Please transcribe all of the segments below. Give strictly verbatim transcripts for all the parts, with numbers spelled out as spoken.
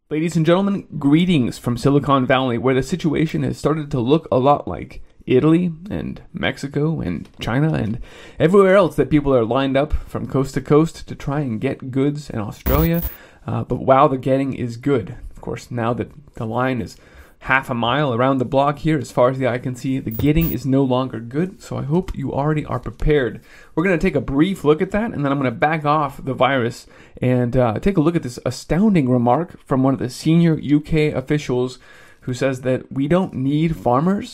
Ladies and gentlemen, greetings from Silicon Valley, where the situation has started to look a lot like Italy and Mexico and China and everywhere else that people are lined up from coast to coast to try and get goods in Australia. Uh, but wow, the getting is good. Of course, now that the line is half a mile around the block here, as far as the eye can see, the getting is no longer good. So I hope you already are prepared. We're going to take a brief look at that, and then I'm going to back off the virus and uh, take a look at this astounding remark from one of the senior U K officials who says that we don't need farmers.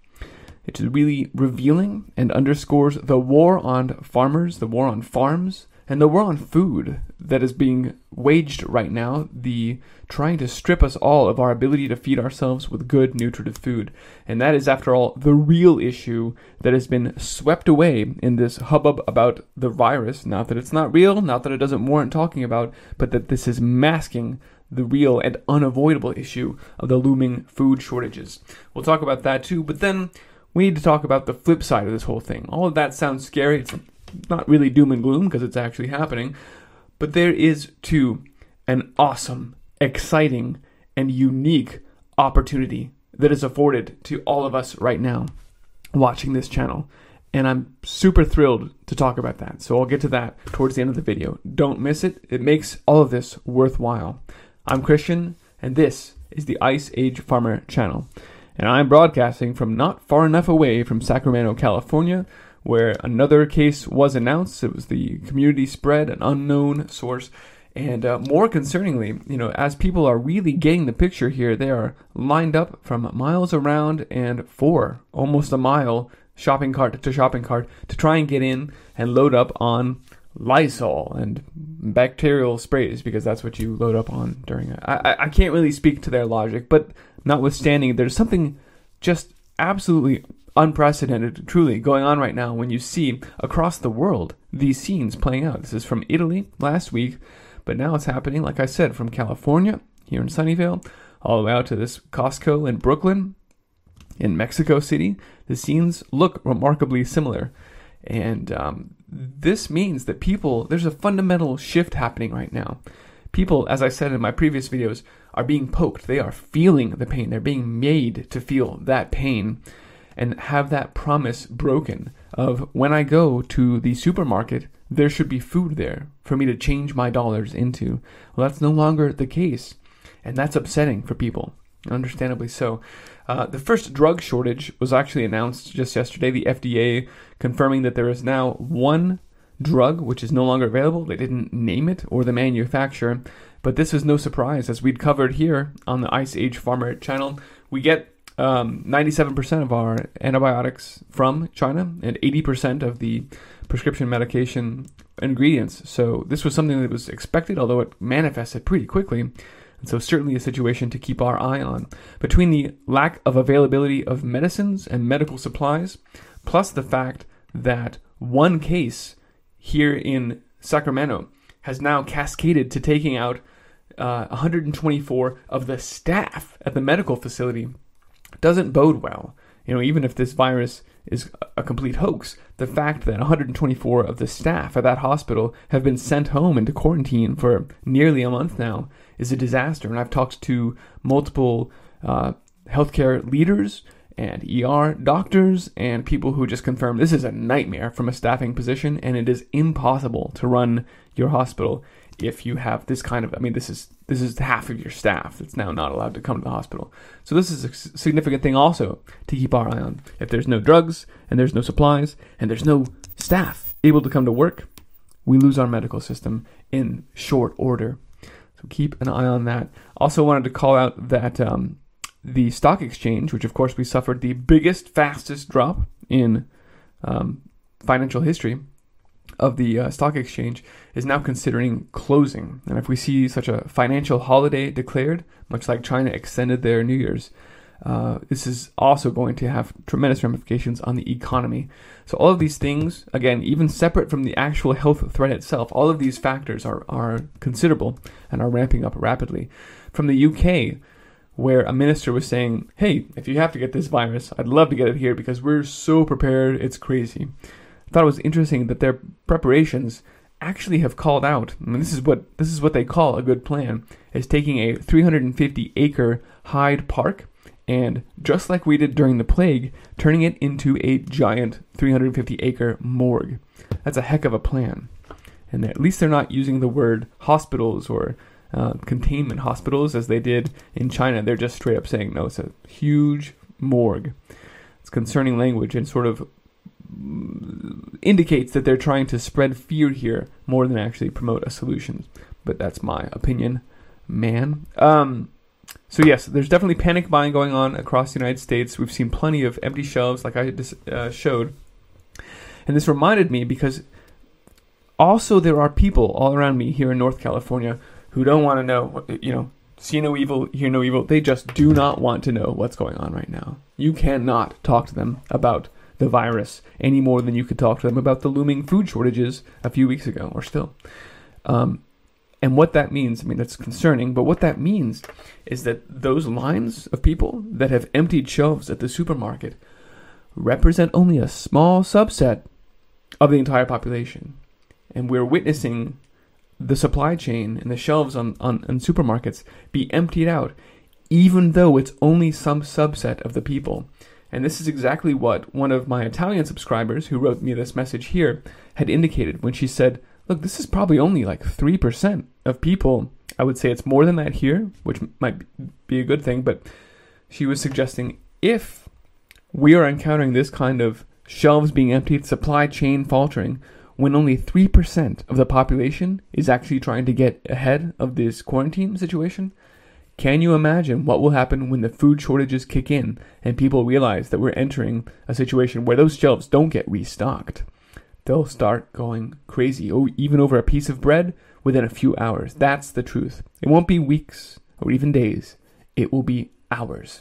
It's really revealing and underscores the war on farmers, the war on farms, and the war on food that is being waged right now, the trying to strip us all of our ability to feed ourselves with good, nutritive food. And that is, after all, the real issue that has been swept away in this hubbub about the virus. Not that it's not real, not that it doesn't warrant talking about, but that this is masking the real and unavoidable issue of the looming food shortages. We'll talk about that too, but then we need to talk about the flip side of this whole thing. All of that sounds scary. It's not really doom and gloom because it's actually happening. But there is, too, an awesome, exciting, and unique opportunity that is afforded to all of us right now watching this channel. And I'm super thrilled to talk about that. So I'll get to that towards the end of the video. Don't miss it. It makes all of this worthwhile. I'm Christian, and this is the Ice Age Farmer channel. And I'm broadcasting from not far enough away from Sacramento, California, where another case was announced. It was the community spread, an unknown source. And uh, more concerningly, you know, as people are really getting the picture here, they are lined up from miles around and for almost a mile shopping cart to shopping cart to try and get in and load up on Lysol and bacterial sprays, because that's what you load up on during it. I, I can't really speak to their logic, but notwithstanding, there's something just absolutely unprecedented, truly, going on right now when you see across the world these scenes playing out. This is from Italy last week, but now it's happening, like I said, from California, here in Sunnyvale, all the way out to this Costco in Brooklyn, in Mexico City. The scenes look remarkably similar. And um, this means that people, there's a fundamental shift happening right now. People, as I said in my previous videos, are being poked. They are feeling the pain. They're being made to feel that pain and have that promise broken of, when I go to the supermarket, there should be food there for me to change my dollars into. Well, that's no longer the case, and that's upsetting for people, understandably so. Uh, the first drug shortage was actually announced just yesterday, the F D A confirming that there is now one drug which is no longer available. They didn't name it or the manufacturer, but this is no surprise. As we'd covered here on the Ice Age Farmer channel, we get um, ninety-seven percent of our antibiotics from China and eighty percent of the prescription medication ingredients. So this was something that was expected, although it manifested pretty quickly. And so certainly a situation to keep our eye on. Between the lack of availability of medicines and medical supplies, plus the fact that one case here in Sacramento has now cascaded to taking out uh, one hundred twenty-four of the staff at the medical facility, doesn't bode well. You know, even if this virus is a complete hoax, the fact that one hundred twenty-four of the staff at that hospital have been sent home into quarantine for nearly a month now is a disaster. And I've talked to multiple uh, healthcare leaders and E R doctors and people who just confirm this is a nightmare from a staffing position, and it is impossible to run your hospital if you have this kind of, I mean, this is this is half of your staff that's now not allowed to come to the hospital. So this is a significant thing also to keep our eye on. If there's no drugs and there's no supplies and there's no staff able to come to work, we lose our medical system in short order. So keep an eye on that. Also wanted to call out that um, the stock exchange, which of course we suffered the biggest, fastest drop in um, financial history of the uh, stock exchange, is now considering closing. And if we see such a financial holiday declared, much like China extended their New Year's, uh, this is also going to have tremendous ramifications on the economy. So all of these things, again, even separate from the actual health threat itself, all of these factors are, are considerable and are ramping up rapidly. From the U K, where a minister was saying, hey, if you have to get this virus, I'd love to get it here because we're so prepared, it's crazy. I thought it was interesting that their preparations actually have called out, and this is what this is what they call a good plan, is taking a three hundred fifty acre Hyde Park and, just like we did during the plague, turning it into a giant three hundred fifty acre morgue. That's a heck of a plan. And at least they're not using the word hospitals or uh, containment hospitals as they did in China. They're just straight up saying, no, it's a huge morgue. It's concerning language and sort of indicates that they're trying to spread fear here more than actually promote a solution. But that's my opinion, man. Um, so yes, there's definitely panic buying going on across the United States. We've seen plenty of empty shelves, like I just uh, showed. And this reminded me because also there are people all around me here in North California who don't want to know, you know, see no evil, hear no evil. They just do not want to know what's going on right now. You cannot talk to them about the virus any more than you could talk to them about the looming food shortages a few weeks ago or still. Um, and what that means, I mean, that's concerning, but what that means is that those lines of people that have emptied shelves at the supermarket represent only a small subset of the entire population. And we're witnessing the supply chain and the shelves on, on, on supermarkets be emptied out, even though it's only some subset of the people. And this is exactly what one of my Italian subscribers who wrote me this message here had indicated when she said, look, this is probably only like three percent of people. I would say it's more than that here, which might be a good thing. But she was suggesting if we are encountering this kind of shelves being emptied, supply chain faltering, when only three percent of the population is actually trying to get ahead of this quarantine situation, can you imagine what will happen when the food shortages kick in and people realize that we're entering a situation where those shelves don't get restocked? They'll start going crazy, oh, even over a piece of bread within a few hours. That's the truth. It won't be weeks or even days. It will be hours.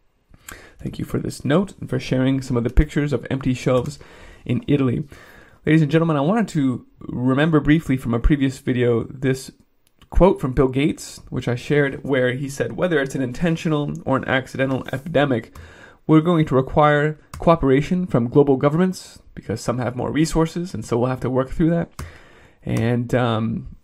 Thank you for this note and for sharing some of the pictures of empty shelves in Italy. Ladies and gentlemen, I wanted to remember briefly from a previous video this quote from Bill Gates, which I shared, where he said, whether it's an intentional or an accidental epidemic, we're going to require cooperation from global governments because some have more resources, and so we'll have to work through that. And um,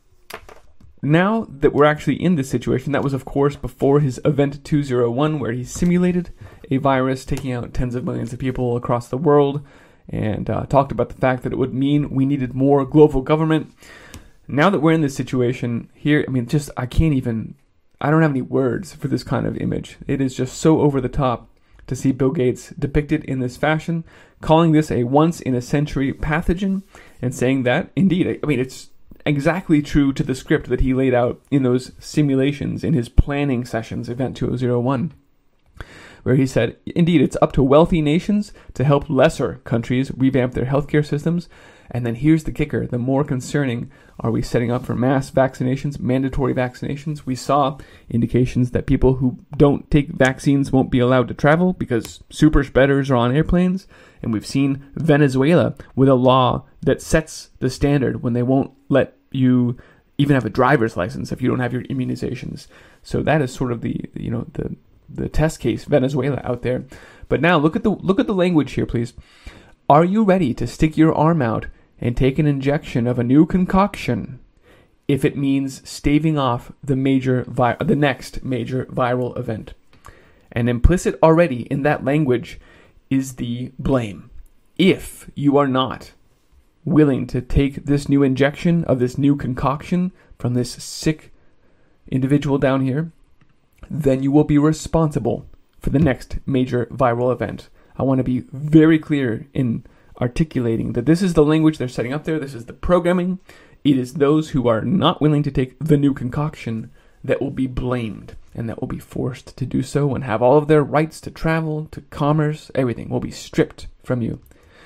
now that we're actually in this situation, that was, of course, before his Event two oh one, where he simulated a virus taking out tens of millions of people across the world, and uh, talked about the fact that it would mean we needed more global government. Now that we're in this situation here, I mean, just, I can't even, I don't have any words for this kind of image. It is just so over the top to see Bill Gates depicted in this fashion, calling this a once-in-a-century pathogen, and saying that, indeed, I mean, it's exactly true to the script that he laid out in those simulations in his planning sessions, Event two oh one, where he said, indeed, it's up to wealthy nations to help lesser countries revamp their healthcare systems. And then here's the kicker. The more concerning, are we setting up for mass vaccinations, mandatory vaccinations? We saw indications that people who don't take vaccines won't be allowed to travel because super spreaders are on airplanes. And we've seen Venezuela with a law that sets the standard when they won't let you even have a driver's license if you don't have your immunizations. So that is sort of the, you know, the the test case, Venezuela out there. But now look at the look at the language here, please. Are you ready to stick your arm out and take an injection of a new concoction if it means staving off the major vi- the next major viral event? And implicit already in that language is the blame. If you are not willing to take this new injection of this new concoction from this sick individual down here, then you will be responsible for the next major viral event. I want to be very clear in articulating that this is the language they're setting up there. This is the programming. It is those who are not willing to take the new concoction that will be blamed and that will be forced to do so and have all of their rights to travel, to commerce, everything will be stripped from you.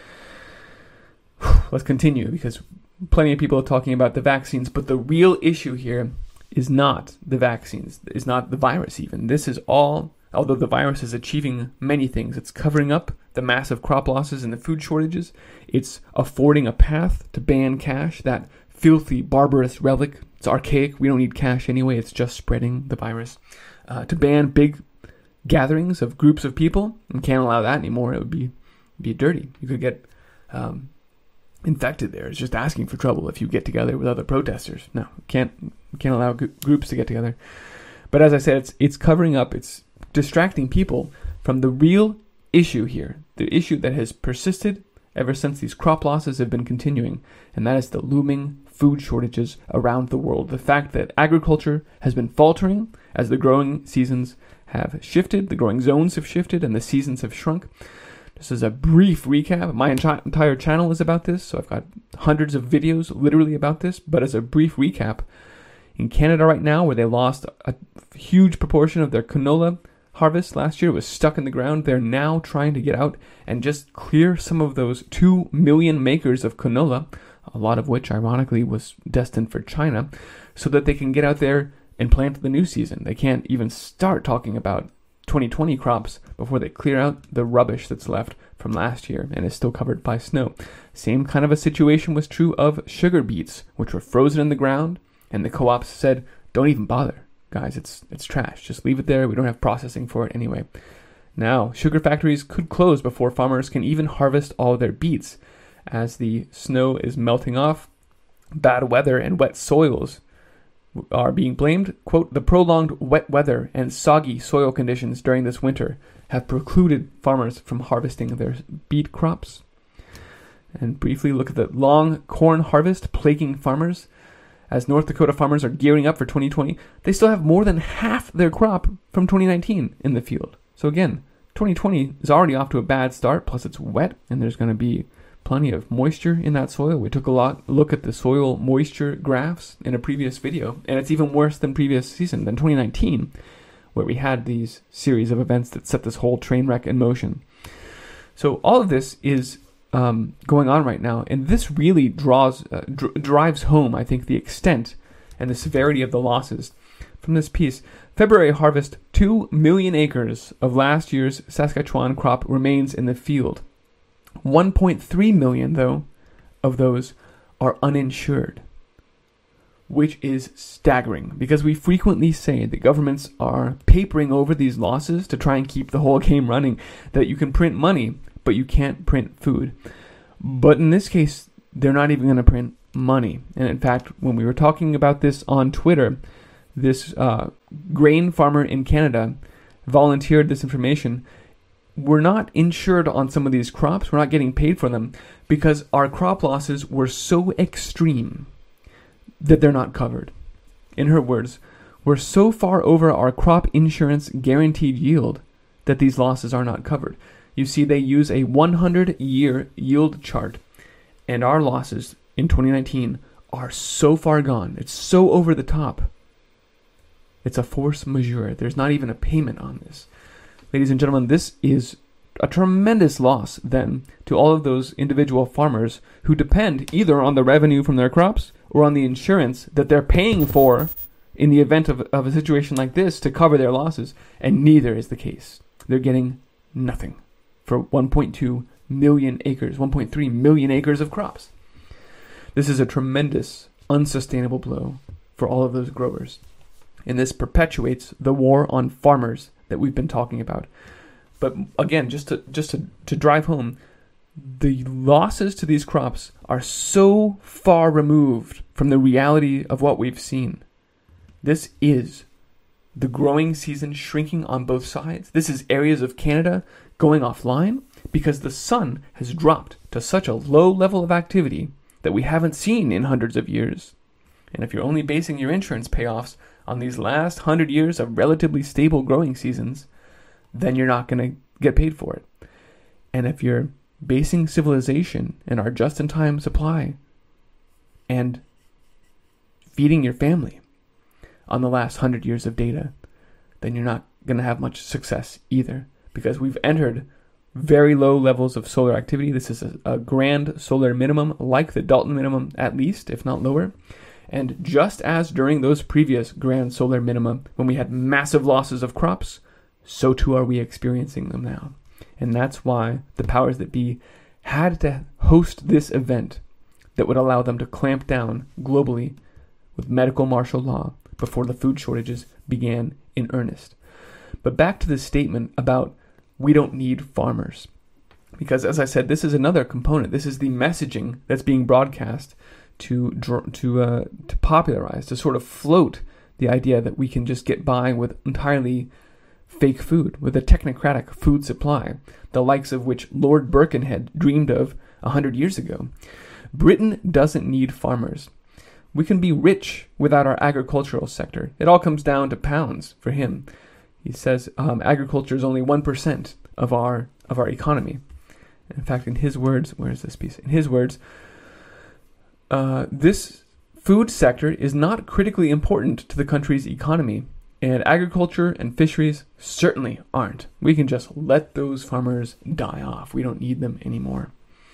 Let's continue because plenty of people are talking about the vaccines, but the real issue here is not the vaccines, is not the virus even. This is all, although the virus is achieving many things. It's covering up the massive crop losses and the food shortages. It's affording a path to ban cash, that filthy, barbarous relic. It's archaic. We don't need cash anyway. It's just spreading the virus. Uh, to ban big gatherings of groups of people. We can't allow that anymore. It would be be dirty. You could get um, infected there is just asking for trouble if you get together with other protesters. No, can't can't allow g- groups to get together. But as I said, it's it's covering up, it's distracting people from the real issue here, the issue that has persisted ever since these crop losses have been continuing, and that is the looming food shortages around the world. The fact that agriculture has been faltering as the growing seasons have shifted, the growing zones have shifted, and the seasons have shrunk. This is a brief recap. My enti- entire channel is about this, so I've got hundreds of videos literally about this, but as a brief recap, in Canada right now, where they lost a huge proportion of their canola harvest last year, was stuck in the ground, they're now trying to get out and just clear some of those two million acres of canola, a lot of which, ironically, was destined for China, so that they can get out there and plant the new season. They can't even start talking about twenty twenty crops before they clear out the rubbish that's left from last year and is still covered by snow. Same kind of a situation was true of sugar beets, which were frozen in the ground, and the co-ops said, don't even bother, guys, it's it's trash, just leave it there, we don't have processing for it anyway. Now, sugar factories could close before farmers can even harvest all their beets, as the snow is melting off. Bad weather and wet soils are being blamed. Quote, the prolonged wet weather and soggy soil conditions during this winter have precluded farmers from harvesting their beet crops. And briefly look at the long corn harvest plaguing farmers. As North Dakota farmers are gearing up for twenty twenty, they still have more than half their crop from twenty nineteen in the field. So again, twenty twenty is already off to a bad start, plus it's wet, and there's going to be plenty of moisture in that soil. We took a lot look at the soil moisture graphs in a previous video, and it's even worse than previous season, than twenty nineteen, where we had these series of events that set this whole train wreck in motion. So all of this is um, going on right now, and this really draws uh, dr- drives home, I think, the extent and the severity of the losses. From this piece, February harvest, two million acres of last year's Saskatchewan crop remains in the field. one point three million, though, of those are uninsured, which is staggering, because we frequently say that governments are papering over these losses to try and keep the whole game running, that you can print money, but you can't print food. But in this case, they're not even going to print money. And in fact, when we were talking about this on Twitter, this uh, grain farmer in Canada volunteered this information. We're not insured on some of these crops. We're not getting paid for them because our crop losses were so extreme that they're not covered. In her words, we're so far over our crop insurance guaranteed yield that these losses are not covered. You see, they use a one hundred year yield chart, and our losses in twenty nineteen are so far gone. It's so over the top. It's a force majeure. There's not even a payment on this. Ladies and gentlemen, this is a tremendous loss, then, to all of those individual farmers who depend either on the revenue from their crops or on the insurance that they're paying for in the event of, of a situation like this to cover their losses, and neither is the case. They're getting nothing for one point two million acres, one point three million acres of crops. This is a tremendous, unsustainable blow for all of those growers, and this perpetuates the war on farmers that we've been talking about. But again, just to just to, to drive home, the losses to these crops are so far removed from the reality of what we've seen. This is the growing season shrinking on both sides. This is areas of Canada going offline because the sun has dropped to such a low level of activity that we haven't seen in hundreds of years. And if you're only basing your insurance payoffs on these last hundred years of relatively stable growing seasons, then you're not going to get paid for it. And if you're basing civilization and our just-in-time supply and feeding your family on the last hundred years of data, then you're not going to have much success either, because we've entered very low levels of solar activity. This is a, a grand solar minimum, like the Dalton minimum at least, if not lower. And just as during those previous grand solar minima, when we had massive losses of crops, so too are we experiencing them now. And that's why the powers that be had to host this event that would allow them to clamp down globally with medical martial law before the food shortages began in earnest. But back to this statement about we don't need farmers. Because, as I said, this is another component. This is the messaging that's being broadcast to to uh, to popularize, to sort of float the idea that we can just get by with entirely fake food, with a technocratic food supply, the likes of which Lord Birkenhead dreamed of a hundred years ago. Britain doesn't need farmers. We can be rich without our agricultural sector. It all comes down to pounds for him. He says um, agriculture is only one percent of our of our economy. In fact, in his words, where is this piece? In his words, uh, this food sector is not critically important to the country's economy, and agriculture and fisheries certainly aren't. We can just let those farmers die off. We don't need them anymore.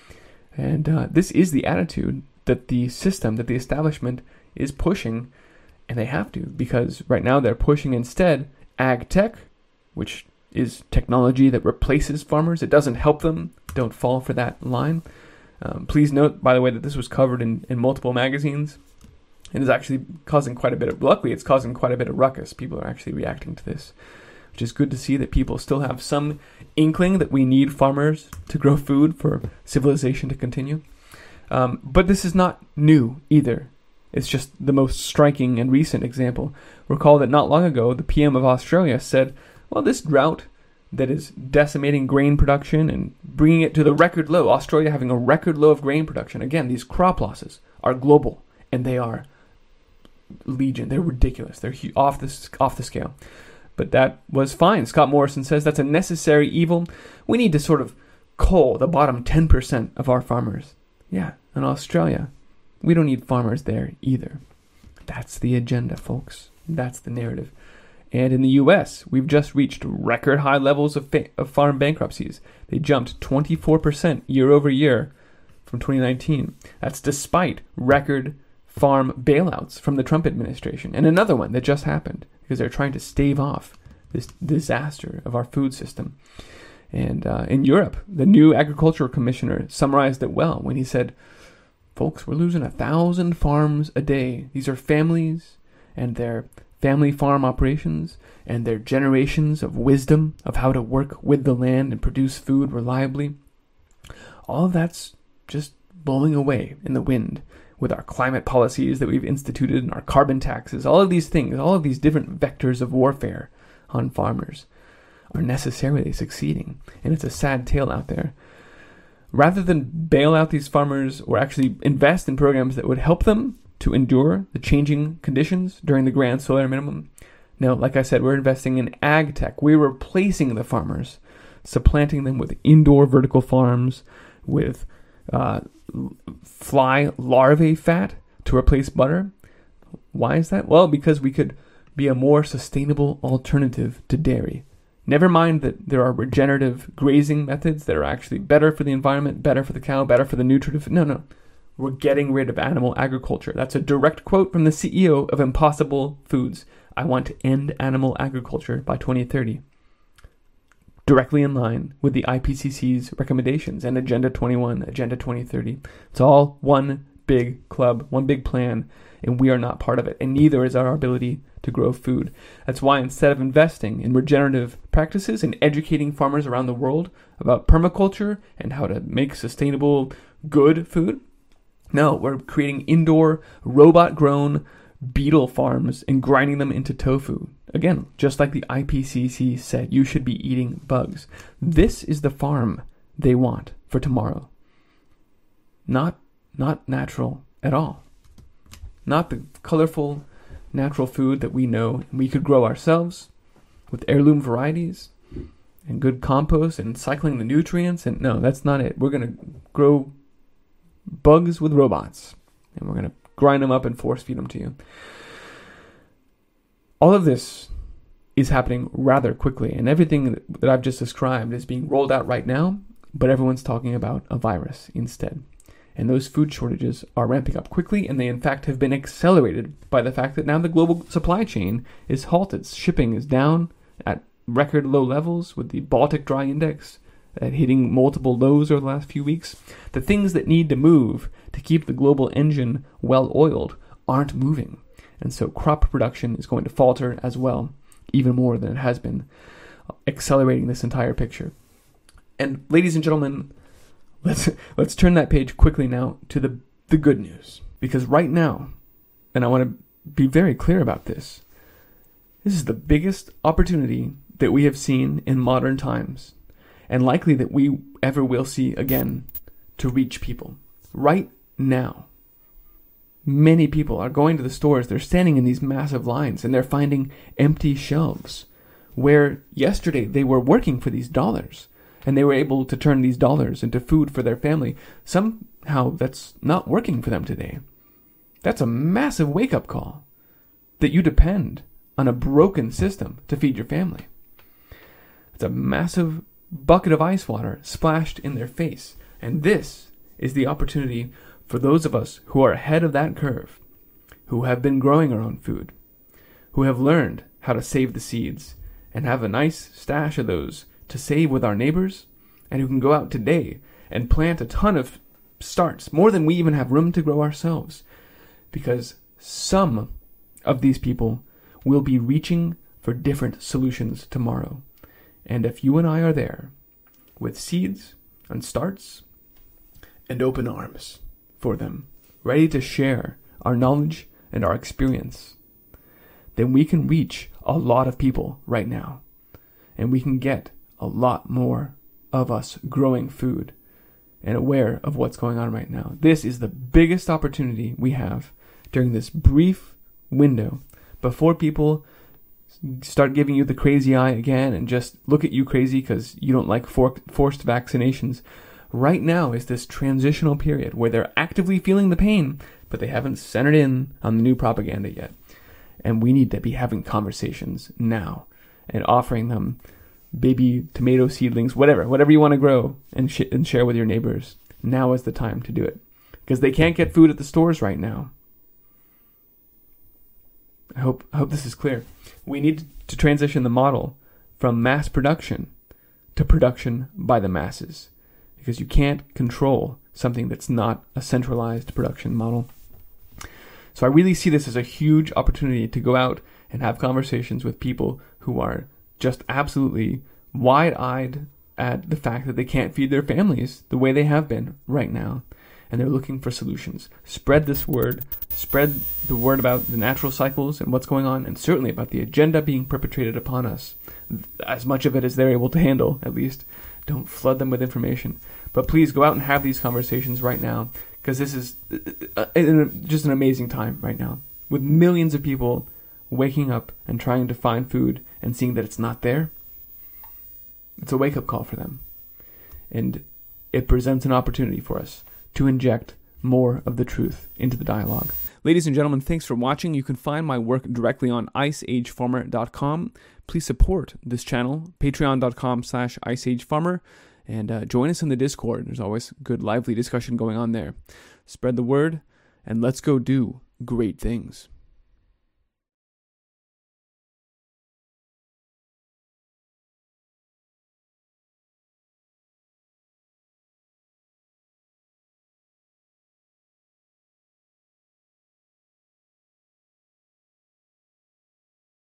And uh, this is the attitude that the system, that the establishment is pushing, and they have to, because right now they're pushing instead ag tech, which is technology that replaces farmers. It doesn't help them. Don't fall for that line. Um, please note, by the way, that this was covered in, in multiple magazines. It is actually causing quite a bit of, luckily it's causing quite a bit of ruckus. People are actually reacting to this, which is good to see that people still have some inkling that we need farmers to grow food for civilization to continue. Um, but this is not new either. It's just the most striking and recent example. Recall that not long ago, the P M of Australia said, well, this drought that is decimating grain production and bringing it to the record low, Australia having a record low of grain production. Again, these crop losses are global, and they are legion. They're ridiculous. They're off the, off the scale. But that was fine. Scott Morrison says that's a necessary evil. We need to sort of cull the bottom ten percent of our farmers. Yeah, in Australia, we don't need farmers there either. That's the agenda, folks. That's the narrative. And in the U S, we've just reached record high levels of, fa- of farm bankruptcies. They jumped twenty-four percent year over year from twenty nineteen. That's despite record farm bailouts from the Trump administration. And another one that just happened because they're trying to stave off this disaster of our food system. And uh, in Europe, the new agricultural commissioner summarized it well when he said, folks, we're losing a thousand farms a day. These are families and their family farm operations and their generations of wisdom of how to work with the land and produce food reliably. All of that's just blowing away in the wind with our climate policies that we've instituted and our carbon taxes. All of these things, all of these different vectors of warfare on farmers are necessarily succeeding. And it's a sad tale out there. Rather than bail out these farmers or actually invest in programs that would help them to endure the changing conditions during the grand solar minimum, no, like I said, we're investing in ag tech. We're replacing the farmers, supplanting them with indoor vertical farms, with uh, fly larvae fat to replace butter. Why is that? Well, because we could be a more sustainable alternative to dairy. Never mind that there are regenerative grazing methods that are actually better for the environment, better for the cow, better for the nutritive. No, no. We're getting rid of animal agriculture. That's a direct quote from the C E O of Impossible Foods. I want to end animal agriculture by twenty thirty. Directly in line with the I P C C's recommendations and Agenda twenty-one, Agenda twenty thirty. It's all one big club, one big plan, and we are not part of it. And neither is our ability to grow food. That's why instead of investing in regenerative practices and educating farmers around the world about permaculture and how to make sustainable, good food, no, we're creating indoor, robot-grown beetle farms and grinding them into tofu. Again, just like the I P C C said, you should be eating bugs. This is the farm they want for tomorrow. Not, not natural at all. Not the colorful, natural food that we know we could grow ourselves with heirloom varieties and good compost and cycling the nutrients. And no, that's not it. We're going to grow bugs with robots, and we're going to grind them up and force feed them to you. All of this is happening rather quickly, and everything that I've just described is being rolled out right now, but everyone's talking about a virus instead. And those food shortages are ramping up quickly, and they in fact have been accelerated by the fact that now the global supply chain is halted. Shipping is down at record low levels with the Baltic Dry Index uh, hitting multiple lows over the last few weeks. The things that need to move to keep the global engine well-oiled aren't moving. And so crop production is going to falter as well, even more than it has been, accelerating this entire picture. And ladies and gentlemen, let's let's turn that page quickly now to the the good news. Because right now, and I want to be very clear about this, this is the biggest opportunity that we have seen in modern times, and likely that we ever will see again, to reach people. Right now, many people are going to the stores, they're standing in these massive lines, and they're finding empty shelves, where yesterday they were working for these dollars, and they were able to turn these dollars into food for their family. Somehow that's not working for them today. That's a massive wake-up call, that you depend on a broken system to feed your family. It's a massive bucket of ice water splashed in their face. And this is the opportunity for those of us who are ahead of that curve, who have been growing our own food, who have learned how to save the seeds and have a nice stash of those to save with our neighbors, and who can go out today and plant a ton of starts, more than we even have room to grow ourselves, because some of these people will be reaching for different solutions tomorrow. And if you and I are there with seeds and starts and open arms for them, ready to share our knowledge and our experience, then we can reach a lot of people right now. And we can get a lot more of us growing food and aware of what's going on right now. This is the biggest opportunity we have during this brief window before people start giving you the crazy eye again and just look at you crazy because you don't like for- forced vaccinations. Right now is this transitional period where they're actively feeling the pain, but they haven't centered in on the new propaganda yet. And we need to be having conversations now and offering them baby tomato seedlings, whatever, whatever you want to grow and, sh- and share with your neighbors. Now is the time to do it, because they can't get food at the stores right now. I hope I hope this is clear. We need to transition the model from mass production to production by the masses, because you can't control something that's not a centralized production model. So I really see this as a huge opportunity to go out and have conversations with people who are just absolutely wide-eyed at the fact that they can't feed their families the way they have been right now. And they're looking for solutions. Spread this word. Spread the word about the natural cycles and what's going on, and certainly about the agenda being perpetrated upon us. As much of it as they're able to handle, at least. Don't flood them with information. But please go out and have these conversations right now, because this is just an amazing time right now, with millions of people waking up and trying to find food and seeing that it's not there. It's a wake-up call for them. And it presents an opportunity for us to inject more of the truth into the dialogue. Ladies and gentlemen, thanks for watching. You can find my work directly on ice age farmer dot com. Please support this channel, patreon dot com slash ice age farmer, and uh, join us in the Discord. There's always good, lively discussion going on there. Spread the word, and let's go do great things.